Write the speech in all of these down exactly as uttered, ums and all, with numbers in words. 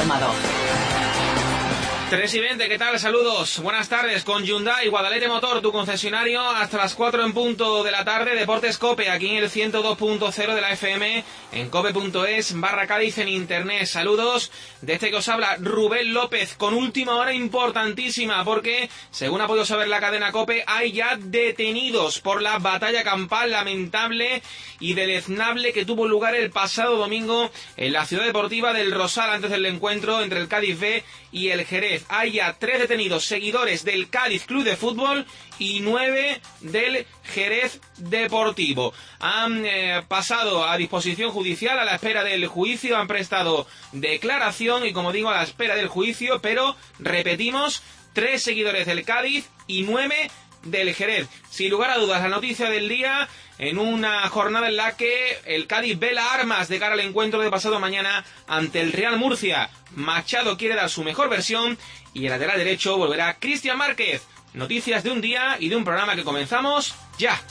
informado. tres y veinte, ¿qué tal? Saludos, buenas tardes. Con Hyundai Guadalete Motor, tu concesionario, hasta las cuatro en punto de la tarde. Deportes Cope, aquí en el ciento dos punto cero de la F M, en cope punto es, barra Cádiz en internet. Saludos de este que os habla, Rubén López, con última hora importantísima, porque, según ha podido saber la cadena Cope, hay ya detenidos por la batalla campal lamentable y deleznable que tuvo lugar el pasado domingo en la ciudad deportiva del Rosal, antes del encuentro entre el Cádiz B y el Jerez. Hay ya tres detenidos seguidores del Cádiz Club de Fútbol y nueve del Jerez Deportivo. Han eh, pasado a disposición judicial a la espera del juicio, han prestado declaración y, como digo, a la espera del juicio, pero repetimos, tres seguidores del Cádiz y nueve del Jerez. Sin lugar a dudas, la noticia del día en una jornada en la que el Cádiz vela armas de cara al encuentro de pasado mañana ante el Real Murcia. Machado quiere dar su mejor versión y el lateral derecho volverá Cristian Márquez. Noticias de un día y de un programa que comenzamos ya.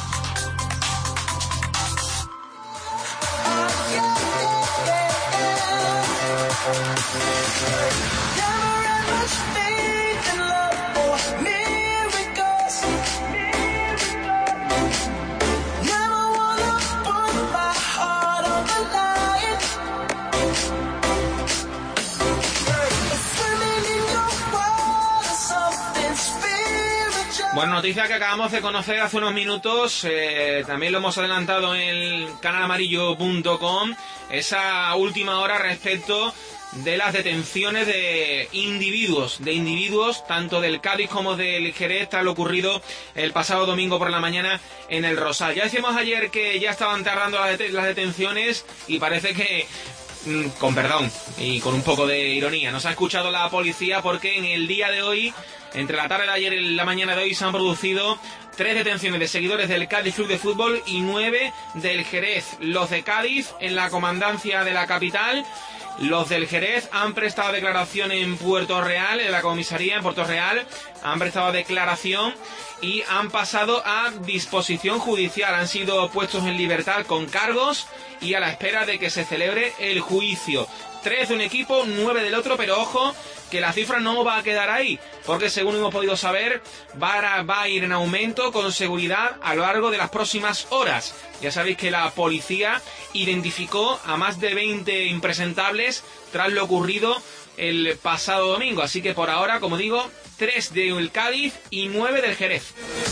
Bueno, noticia que acabamos de conocer hace unos minutos, eh, también lo hemos adelantado en el canal amarillo punto com, esa última hora respecto de las detenciones de individuos, de individuos tanto del Cádiz como del Jerez tras lo ocurrido el pasado domingo por la mañana en el Rosal. Ya decíamos ayer que ya estaban tardando las, det- las detenciones y parece que, con perdón y con un poco de ironía, nos ha escuchado la policía, porque en el día de hoy, entre la tarde de ayer y la mañana de hoy, se han producido tres detenciones de seguidores del Cádiz Club de Fútbol y nueve del Jerez. Los de Cádiz en la comandancia de la capital, los del Jerez han prestado declaración en Puerto Real, en la comisaría en Puerto Real, han prestado declaración y han pasado a disposición judicial. Han sido puestos en libertad con cargos y a la espera de que se celebre el juicio. Tres de un equipo, nueve del otro, pero ojo, que la cifra no va a quedar ahí, porque según hemos podido saber, va a, va a ir en aumento con seguridad a lo largo de las próximas horas. Ya sabéis que la policía identificó a más de veinte impresentables tras lo ocurrido el pasado domingo. Así que por ahora, como digo, tres del Cádiz y nueve del Jerez.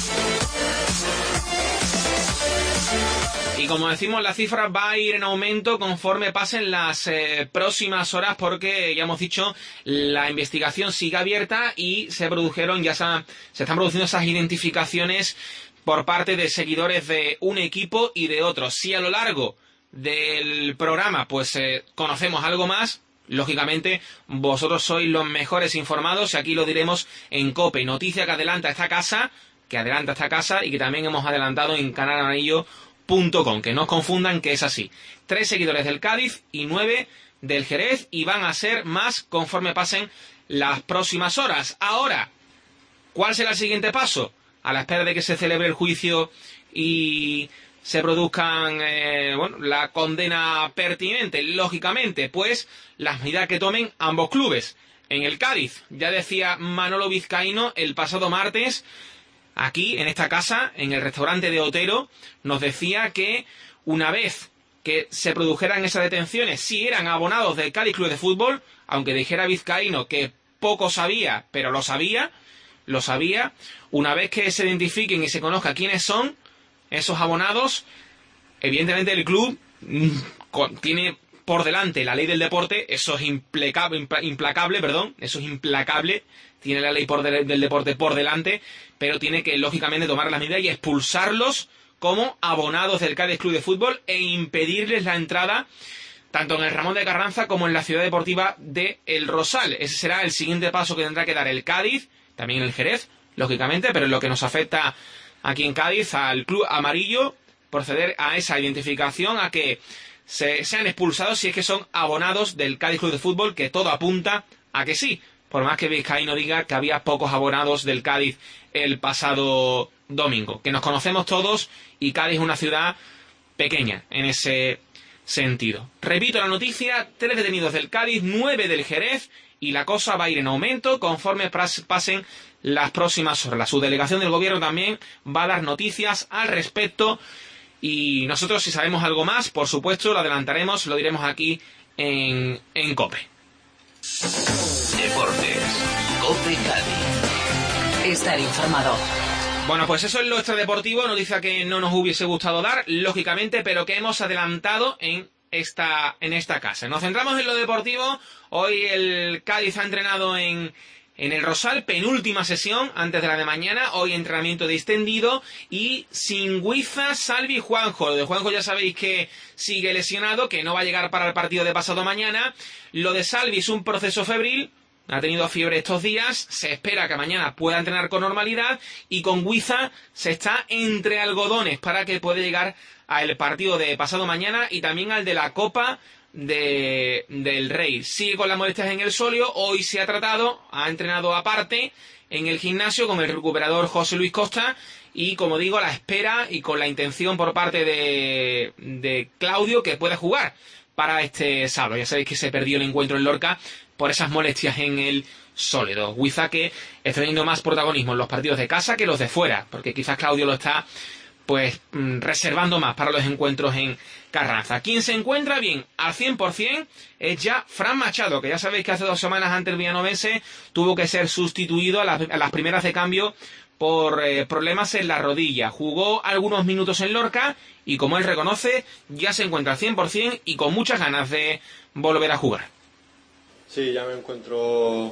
Y como decimos, la cifra va a ir en aumento conforme pasen las eh, próximas horas, porque ya hemos dicho, la investigación sigue abierta y se produjeron, ya se, se están produciendo esas identificaciones por parte de seguidores de un equipo y de otro. Si a lo largo del programa pues eh, conocemos algo más, lógicamente vosotros sois los mejores informados y aquí lo diremos en COPE. Noticia que adelanta esta casa, que adelanta esta casa y que también hemos adelantado en canal amarillo punto com, que no os confundan que es así. Tres seguidores del Cádiz y nueve del Jerez, y van a ser más conforme pasen las próximas horas. Ahora, ¿cuál será el siguiente paso? A la espera de que se celebre el juicio y se produzcan eh, bueno, la condena pertinente, lógicamente, pues las medidas que tomen ambos clubes. En el Cádiz, ya decía Manolo Vizcaíno el pasado martes, aquí, en esta casa, en el restaurante de Otero, nos decía que una vez que se produjeran esas detenciones, si eran abonados del Cádiz Club de Fútbol, aunque dijera Vizcaíno que poco sabía, pero lo sabía, lo sabía, una vez que se identifiquen y se conozca quiénes son esos abonados, evidentemente el club tiene por delante la ley del deporte, eso es implacable, implacable, perdón, eso es implacable, tiene la ley por de, del deporte por delante, pero tiene que, lógicamente, tomar las medidas y expulsarlos como abonados del Cádiz Club de Fútbol e impedirles la entrada tanto en el Ramón de Carranza como en la ciudad deportiva de El Rosal. Ese será el siguiente paso que tendrá que dar el Cádiz, también el Jerez, lógicamente, pero en lo que nos afecta aquí en Cádiz, al Club Amarillo, proceder a esa identificación, a que se, sean expulsados si es que son abonados del Cádiz Club de Fútbol, que todo apunta a que sí, por más que Vizcaíno diga que había pocos abonados del Cádiz el pasado domingo, que nos conocemos todos y Cádiz es una ciudad pequeña en ese sentido. Repito la noticia, tres detenidos del Cádiz, nueve del Jerez, y la cosa va a ir en aumento conforme pasen las próximas horas. La subdelegación del gobierno también va a dar noticias al respecto, y nosotros, si sabemos algo más, por supuesto, lo adelantaremos, lo diremos aquí en, en COPE. Deportes, COPE Cádiz. Estar informado. Bueno, pues eso es lo extradeportivo, noticia que no nos hubiese gustado dar, lógicamente, pero que hemos adelantado en esta, en esta casa. Nos centramos en lo deportivo. Hoy el Cádiz ha entrenado en, en el Rosal, penúltima sesión antes de la de mañana. Hoy entrenamiento distendido y sin Guiza, Salvi y Juanjo. Lo de Juanjo ya sabéis que sigue lesionado, que no va a llegar para el partido de pasado mañana. Lo de Salvi es un proceso febril. Ha tenido fiebre estos días, se espera que mañana pueda entrenar con normalidad, y con Guiza se está entre algodones para que pueda llegar al partido de pasado mañana y también al de la Copa de, del Rey. Sigue con las molestias en el sóleo, hoy se ha tratado, ha entrenado aparte en el gimnasio con el recuperador José Luis Costa, y como digo, a la espera y con la intención por parte de, de Claudio que pueda jugar para este sábado. Ya sabéis que se perdió el encuentro en Lorca por esas molestias en el sólido. Guiza que está teniendo más protagonismo en los partidos de casa que los de fuera, porque quizás Claudio lo está pues reservando más para los encuentros en Carranza. Quien se encuentra bien al cien por cien es ya Fran Machado, que ya sabéis que hace dos semanas ante el villanovense tuvo que ser sustituido a las, a las primeras de cambio por eh, problemas en la rodilla. Jugó algunos minutos en Lorca y, como él reconoce, ya se encuentra al cien por cien y con muchas ganas de volver a jugar. Sí, ya me encuentro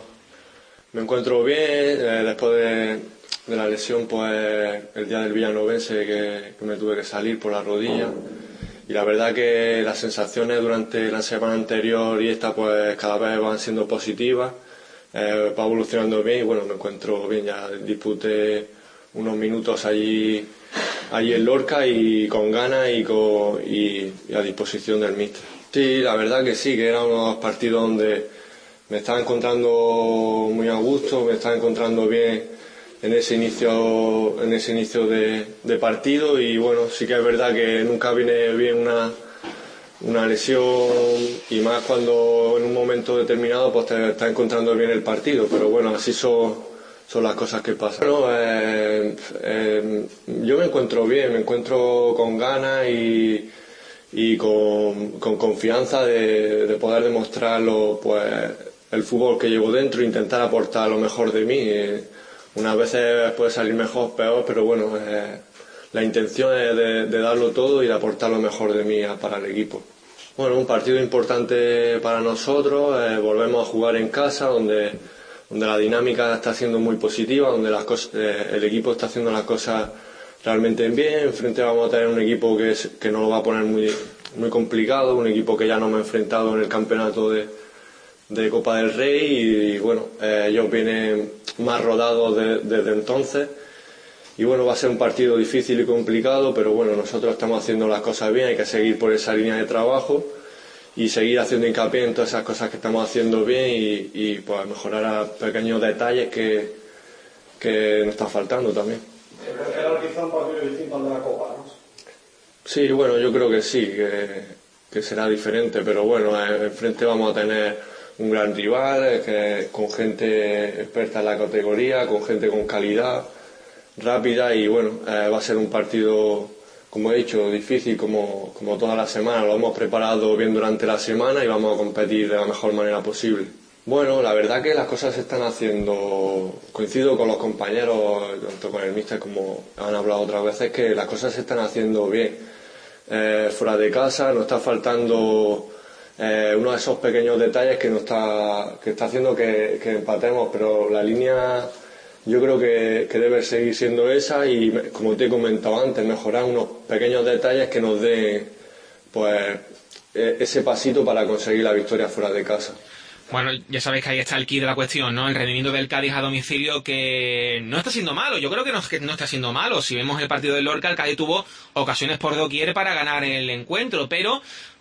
me encuentro bien, eh, después de, de la lesión, pues el día del villanovense que, que me tuve que salir por la rodilla, y la verdad que las sensaciones durante la semana anterior y esta pues cada vez van siendo positivas, eh, va evolucionando bien y bueno, me encuentro bien. Ya disputé unos minutos allí allí en Lorca y con ganas y, con, y, y a disposición del míster. Sí, la verdad que sí, que eran unos partidos donde me estaba encontrando muy a gusto, me estaba encontrando bien en ese inicio, en ese inicio de, de partido, y bueno, sí que es verdad que nunca viene bien una, una lesión, y más cuando en un momento determinado pues te estás encontrando bien el partido, pero bueno, así son, son las cosas que pasan. Bueno, eh, eh, yo me encuentro bien, me encuentro con ganas y, y con, con confianza de, de poder demostrarlo, pues el fútbol que llevo dentro e intentar aportar lo mejor de mí. Eh, unas veces puede salir mejor, peor, pero bueno, eh, la intención es de, de darlo todo y de aportar lo mejor de mí a, para el equipo. Bueno, un partido importante para nosotros, eh, volvemos a jugar en casa, donde, donde la dinámica está siendo muy positiva, donde las cosas, eh, el equipo está haciendo las cosas realmente bien. Enfrente vamos a tener un equipo que, es, que nos lo va a poner muy, muy complicado, un equipo que ya no me he enfrentado en el campeonato de de Copa del Rey, y, y bueno, eh, ellos vienen más rodados de, desde entonces, y bueno, va a ser un partido difícil y complicado, pero bueno, nosotros estamos haciendo las cosas bien, hay que seguir por esa línea de trabajo y seguir haciendo hincapié en todas esas cosas que estamos haciendo bien y, y pues mejorar a pequeños detalles que, que nos están faltando también. Era quizá un partido distinto al de la Copa, ¿no? Sí, bueno, yo creo que sí, que, que será diferente, pero bueno, enfrente vamos a tener un gran rival, que, con gente experta en la categoría, con gente con calidad, rápida, y bueno, eh, va a ser un partido, como he dicho, difícil como, como toda la semana. Lo hemos preparado bien durante la semana y vamos a competir de la mejor manera posible. Bueno, la verdad que las cosas se están haciendo, coincido con los compañeros, tanto con el míster como han hablado otras veces, que las cosas se están haciendo bien. Eh, fuera de casa nos está faltando Eh, uno de esos pequeños detalles que nos está, que está haciendo que, que empatemos, pero la línea yo creo que, que debe seguir siendo esa, y como te he comentado antes, mejorar unos pequeños detalles que nos den pues ese pasito para conseguir la victoria fuera de casa. Bueno, ya sabéis que ahí está el quid de la cuestión, ¿no? El rendimiento del Cádiz a domicilio, que no está siendo malo. Yo creo que no, que no está siendo malo. Si vemos el partido del Lorca, el Cádiz tuvo ocasiones por doquier para ganar el encuentro, pero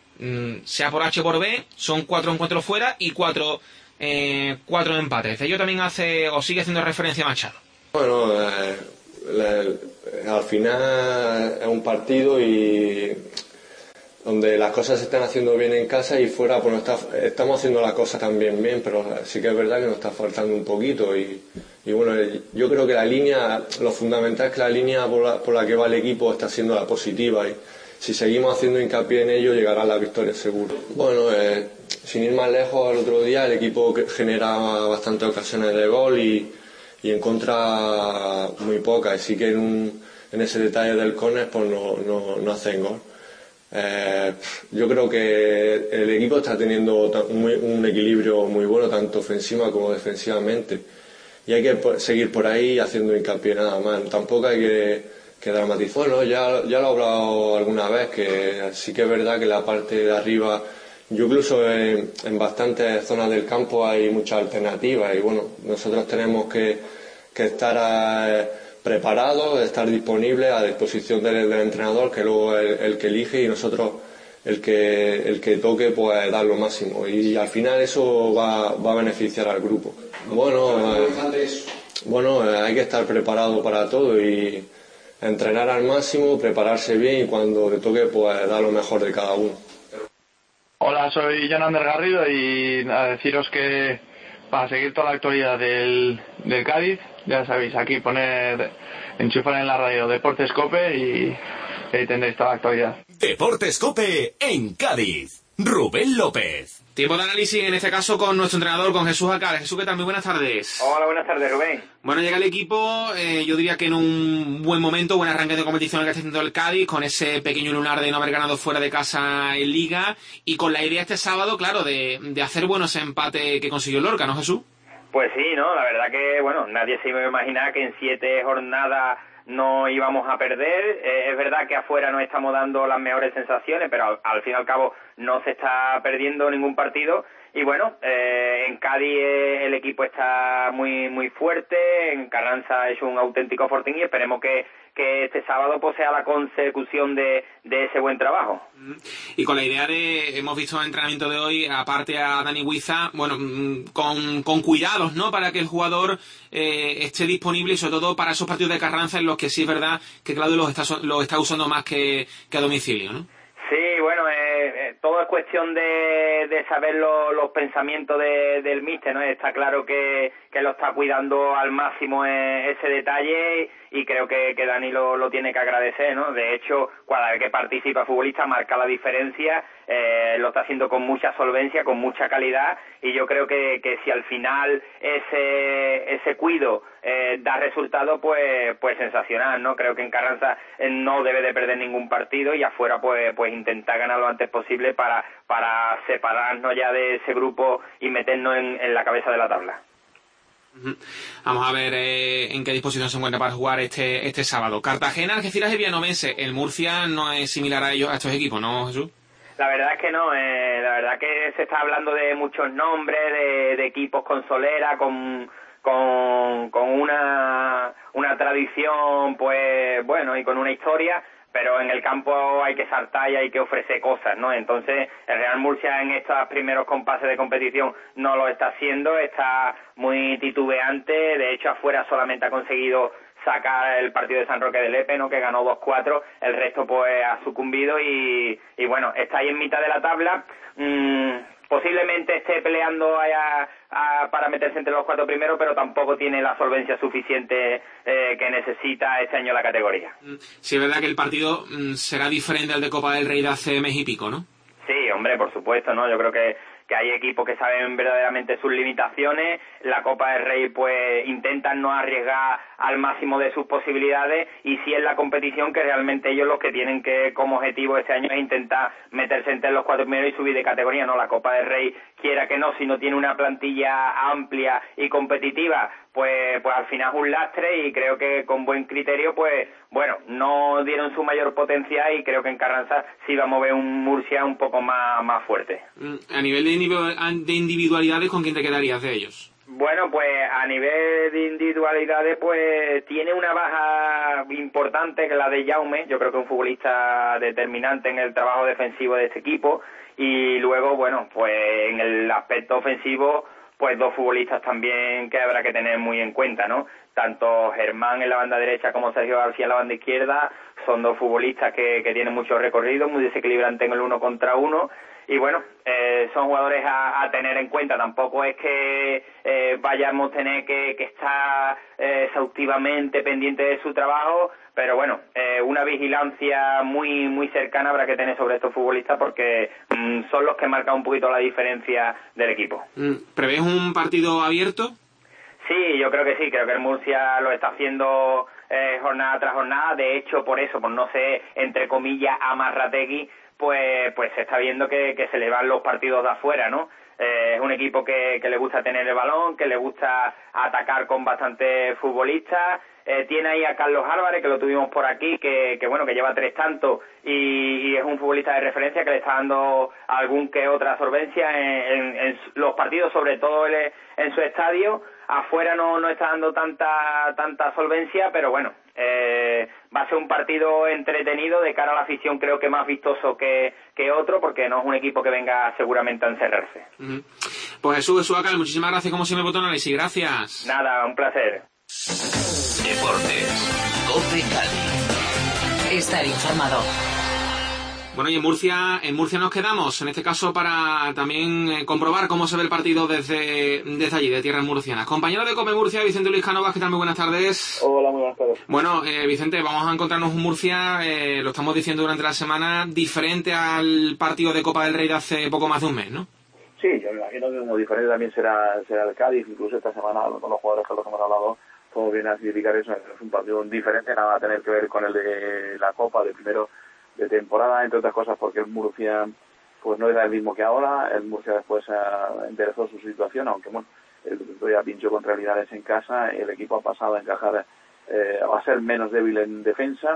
sea por H o por B, son cuatro encuentros fuera y cuatro, eh, cuatro empates. De ello también hace o sigue haciendo referencia a Machado. Bueno, eh, le, al final es un partido y donde las cosas se están haciendo bien en casa y fuera pues no está, estamos haciendo las cosas también bien, pero sí que es verdad que nos está faltando un poquito y, y bueno, yo creo que la línea, lo fundamental es que la línea por la, por la que va el equipo está siendo la positiva y si seguimos haciendo hincapié en ello llegará la victoria seguro. Bueno, eh, sin ir más lejos, el otro día el equipo genera bastantes ocasiones de gol y, y en contra muy pocas, y sí que en, un, en ese detalle del córner pues no, no, no hacen gol. Eh, yo creo que el equipo está teniendo un equilibrio muy bueno, tanto ofensiva como defensivamente, y hay que seguir por ahí haciendo hincapié nada más. Tampoco hay que, que dramatizar. Bueno, ya, ya lo he hablado alguna vez, que sí que es verdad que la parte de arriba, yo incluso en, en bastantes zonas del campo hay muchas alternativas y bueno, nosotros tenemos que, que estar a, preparados, estar disponibles a disposición del, del entrenador, que luego es el, el que elige, y nosotros el que el que toque pues dar lo máximo, y al final eso va, va a beneficiar al grupo. Bueno, eh, bueno eh, hay que estar preparado para todo y entrenar al máximo, prepararse bien y cuando te toque pues dar lo mejor de cada uno. Hola, soy Jonander Garrido y a deciros que para seguir toda la actualidad del, del Cádiz, ya sabéis, aquí poner, enchufar en la radio Deportes Cope y ahí tendréis toda la actualidad. Deportes Cope en Cádiz. Rubén López. Tiempo de análisis, en este caso con nuestro entrenador, con Jesús Alcaraz. Jesús, ¿qué tal? Muy buenas tardes. Hola, buenas tardes, Rubén. Bueno, llega el equipo, eh, yo diría que en un buen momento, buen arranque de competición que está haciendo el Cádiz, con ese pequeño lunar de no haber ganado fuera de casa en Liga, y con la idea este sábado, claro, de, de hacer bueno ese empate que consiguió el Lorca, ¿no, Jesús? Pues sí, ¿no? La verdad que, bueno, nadie se iba a imaginar que en siete jornadas no íbamos a perder. Eh, es verdad que afuera no estamos dando las mejores sensaciones, pero al, al fin y al cabo no se está perdiendo ningún partido. Y bueno, eh, en Cádiz eh, el equipo está muy muy fuerte, en Carranza ha hecho un auténtico fortín y esperemos que, que este sábado pues sea la consecución de, de ese buen trabajo. Y con la idea de, hemos visto en el entrenamiento de hoy, aparte a Dani Huiza, bueno, con, con cuidados, ¿no? Para que el jugador eh, esté disponible y sobre todo para esos partidos de Carranza en los que sí es verdad que Claudio los está, los está usando más que, que a domicilio, ¿no? Sí, bueno, eh, eh, todo es cuestión de, de saber lo, los pensamientos de, del míster, ¿no? Está claro que, que lo está cuidando al máximo eh, ese detalle y creo que, que Dani lo, lo tiene que agradecer, ¿no? De hecho, cada vez que participa futbolista marca la diferencia, eh, lo está haciendo con mucha solvencia, con mucha calidad, y yo creo que, que si al final ese ese cuido eh, da resultado, pues pues sensacional, ¿no? Creo que en Carranza eh, no debe de perder ningún partido y afuera pues pues intentar ganar lo antes posible para para separarnos ya de ese grupo y meternos en, en la cabeza de la tabla. Vamos a ver eh, en qué disposición se encuentra para jugar este este sábado. Cartagena, Algeciras y Villanovense. El Murcia no es similar a ellos, a estos equipos, ¿no, Jesús? La verdad es que no, eh, la verdad que se está hablando de muchos nombres, de, de equipos con solera, con con, con una, una tradición, pues bueno, y con una historia, pero en el campo hay que saltar y hay que ofrecer cosas, ¿no? Entonces el Real Murcia en estos primeros compases de competición no lo está haciendo, está muy titubeante, de hecho afuera solamente ha conseguido sacar el partido de San Roque de Lepe, ¿no? Que ganó dos cuatro, el resto pues ha sucumbido y, y bueno, está ahí en mitad de la tabla. Mm, posiblemente esté peleando a, a, para meterse entre los cuatro primeros, pero tampoco tiene la solvencia suficiente eh, que necesita este año la categoría. Sí, es verdad que el partido mm, será diferente al de Copa del Rey de hace mes y pico, ¿no? Sí, hombre, por supuesto, ¿no? Yo creo que que hay equipos que saben verdaderamente sus limitaciones, la Copa del Rey pues intentan no arriesgar al máximo de sus posibilidades y sí es la competición que realmente ellos los que tienen que como objetivo este año es intentar meterse entre los cuatro primeros y subir de categoría, ¿no? La Copa del Rey, quiera que no, si no tiene una plantilla amplia y competitiva, pues pues al final es un lastre y creo que con buen criterio pues bueno, no dieron su mayor potencial y creo que en Carranza sí va a mover un Murcia un poco más, más fuerte. A nivel de de individualidades, ¿con quién te quedarías de ellos? Bueno, pues a nivel de individualidades, pues tiene una baja importante que la de Jaume, yo creo que es un futbolista determinante en el trabajo defensivo de este equipo, y luego, bueno, pues en el aspecto ofensivo, pues dos futbolistas también que habrá que tener muy en cuenta, ¿no? Tanto Germán en la banda derecha como Sergio García en la banda izquierda son dos futbolistas que, que tienen mucho recorrido, muy desequilibrantes en el uno contra uno. Y bueno, eh, son jugadores a, a tener en cuenta. Tampoco es que eh, vayamos a tener que, que estar eh, exhaustivamente pendientes de su trabajo, pero bueno, eh, una vigilancia muy muy cercana habrá que tener sobre estos futbolistas porque mmm, son los que marcan un poquito la diferencia del equipo. ¿Prevés un partido abierto? Sí, yo creo que sí, creo que el Murcia lo está haciendo eh, jornada tras jornada. De hecho, por eso, por no ser, entre comillas, amarrategui, pues pues se está viendo que, que se le van los partidos de afuera, ¿no? Eh, es un equipo que, que le gusta tener el balón, que le gusta atacar con bastantes futbolistas. Eh, tiene ahí a Carlos Álvarez, que lo tuvimos por aquí, que, que bueno, que lleva tres tantos y, y es un futbolista de referencia que le está dando algún que otra solvencia en, en, en los partidos, sobre todo en, en su estadio. Afuera no, no está dando tanta tanta solvencia, pero bueno, eh, va a ser un partido entretenido de cara a la afición, creo que más vistoso que, que otro, porque no es un equipo que venga seguramente a encerrarse. Uh-huh. Pues Jesús, Jesús Acal, muchísimas gracias como siempre por tu análisis, gracias. Nada, un placer. Deportes, COPE Cádiz. Estar informado. Bueno, y en Murcia, en Murcia nos quedamos, en este caso para también eh, comprobar cómo se ve el partido desde, desde allí, de tierras murcianas. Compañero de COPE Murcia, Vicente Luis Cánovas, ¿qué tal? Muy buenas tardes. Hola, muy buenas tardes. Bueno, eh, Vicente, vamos a encontrarnos un Murcia, eh, lo estamos diciendo durante la semana, diferente al partido de Copa del Rey de hace poco más de un mes, ¿no? Sí, yo me imagino que como diferente también será, será el Cádiz, incluso esta semana con los jugadores con los que hemos hablado, todo viene a significar eso, es un partido diferente, nada a tener que ver con el de la Copa, de primero de temporada, entre otras cosas porque el Murcia pues no era el mismo que ahora. El Murcia después uh, enderezó su situación, aunque bueno, el ya pinchó contra Linares en casa, el equipo ha pasado a encajar, eh, a ser menos débil en defensa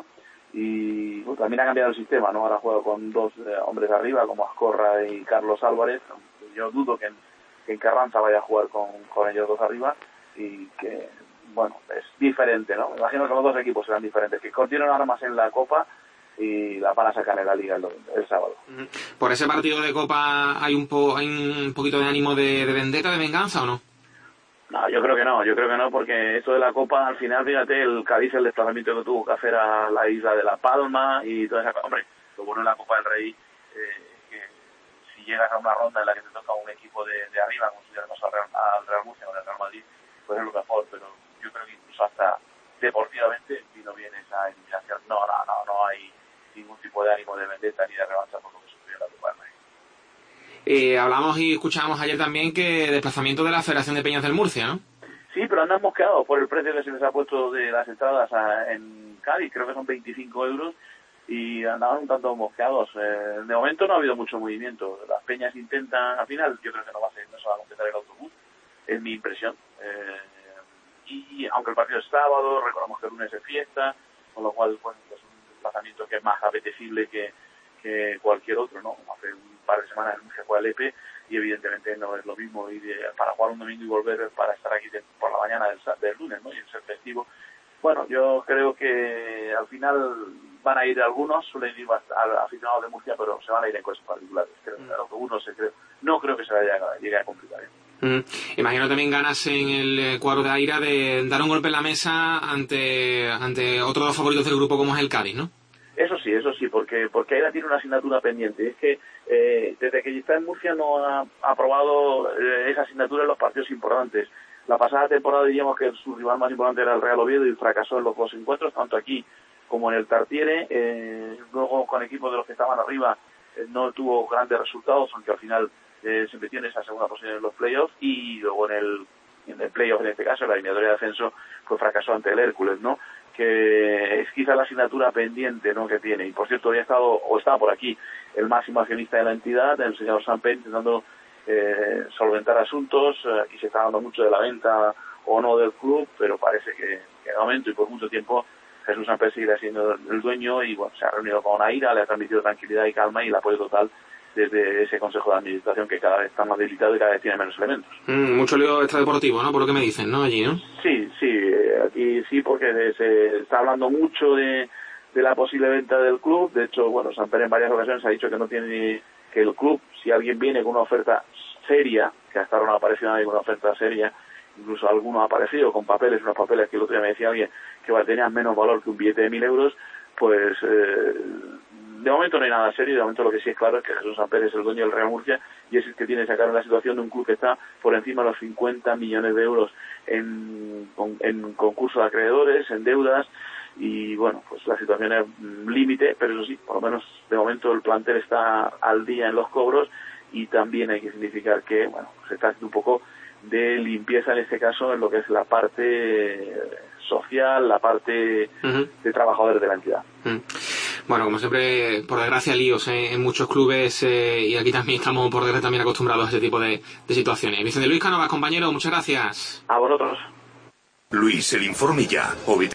y bueno, también ha cambiado el sistema, ¿no? Ahora juega con dos eh, hombres arriba como Azcorra y Carlos Álvarez. Yo dudo que en, que en Carranza vaya a jugar con, con ellos dos arriba y que bueno, es diferente, ¿no? Me imagino que los dos equipos serán diferentes, que contienen armas en la Copa y la van a sacar en la Liga el, el sábado. ¿Por ese partido de Copa hay un po, hay un poquito de ánimo de, de vendetta, de venganza o no? No, yo creo que no, yo creo que no, porque esto de la Copa, al final, fíjate, el Cádiz, el desplazamiento que tuvo que hacer a la isla de La Palma y toda esa cosa. Hombre, lo bueno en la Copa del Rey, eh, que si llegas a una ronda en la que te toca un equipo de, de arriba, como si le pasó al Real, al Real Murcia o al Real Madrid, pues es lo mejor, pero yo creo que incluso hasta deportivamente vino bien esa eliminación. No, no, no, no hay ningún tipo de ánimo de vendetta ni de revancha por lo que sufrió la Copa del Rey. Eh, hablamos y escuchábamos ayer también que desplazamiento de la Federación de Peñas del Murcia, ¿no? Sí, pero andan mosqueados por el precio que se les ha puesto de las entradas a, en Cádiz, creo que son veinticinco euros, y andaban un tanto mosqueados. Eh, de momento no ha habido mucho movimiento. Las peñas intentan, al final, yo creo que no va a ser, no se va a completar el autobús, es mi impresión. Eh, y aunque el partido es sábado, recordamos que el lunes es fiesta, con lo cual, bueno, es un desplazamiento que es más apetecible que, que cualquier otro, ¿no? Hace un par de semanas el Murcia juega el E P y evidentemente no es lo mismo ir de, para jugar un domingo y volver para estar aquí de, por la mañana del, del lunes, ¿no? Y el ser festivo. Bueno, yo creo que al final van a ir algunos, suelen ir aficionados de Murcia, pero se van a ir en cosas particulares. Creo que algunos se creo, no creo que se vaya a llegar a complicar. ¿eh? Mm. Imagino también ganas en el cuadro de Aira de dar un golpe en la mesa ante ante otros dos favoritos del grupo como es el Cádiz, ¿no? Eso sí, eso sí, porque porque Aira tiene una asignatura pendiente. Es que eh, desde que está en Murcia no ha aprobado eh, esa asignatura en los partidos importantes. La pasada temporada diríamos que su rival más importante era el Real Oviedo y fracasó en los dos encuentros, tanto aquí como en el Tartiere. Eh, luego con equipos de los que estaban arriba eh, no tuvo grandes resultados, aunque al final eh, se metió en esa segunda posición en los playoffs, y luego en el en el playoff, en este caso, en la eliminatoria de ascenso, pues fracasó ante el Hércules, ¿no? Que es quizá la asignatura pendiente, ¿no?, que tiene. Y por cierto, había estado, o estaba por aquí, el máximo accionista de la entidad, el señor Samper, intentando eh, solventar asuntos. Aquí se está hablando mucho de la venta o no del club, pero parece que, que de momento y por mucho tiempo Jesús Samper seguirá siendo el dueño, y bueno, se ha reunido con Aira, le ha transmitido tranquilidad y calma y el apoyo total desde ese Consejo de Administración, que cada vez está más debilitado y cada vez tiene menos elementos. Mm, mucho lío extradeportivo, ¿no? Por lo que me dicen, ¿no? Allí, ¿no? Sí, sí, aquí sí, porque se está hablando mucho de, de la posible venta del club. De hecho, bueno, Samper en varias ocasiones ha dicho que no tiene, que el club, si alguien viene con una oferta seria, que hasta ahora no ha aparecido nadie con una oferta seria, incluso alguno ha aparecido con papeles, unos papeles que el otro día me decía alguien que tenían menos valor que un billete de mil euros, pues eh, de momento no hay nada serio. De momento lo que sí es claro es que Jesús Samper es el dueño del Real Murcia y es el que tiene que sacar la situación de un club que está por encima de los cincuenta millones de euros en, en concurso de acreedores, en deudas, y bueno, pues la situación es límite, pero eso sí, por lo menos de momento el plantel está al día en los cobros, y también hay que significar que bueno, se está haciendo un poco de limpieza en este caso en lo que es la parte social, la parte uh-huh. de trabajadores de la entidad. Uh-huh. Bueno, como siempre, por desgracia, líos ¿eh? en muchos clubes eh, y aquí también estamos por desgracia también acostumbrados a ese tipo de, de situaciones. Vicente Luis Cánovas, compañero, muchas gracias. A vosotros. Luis, el informe ya.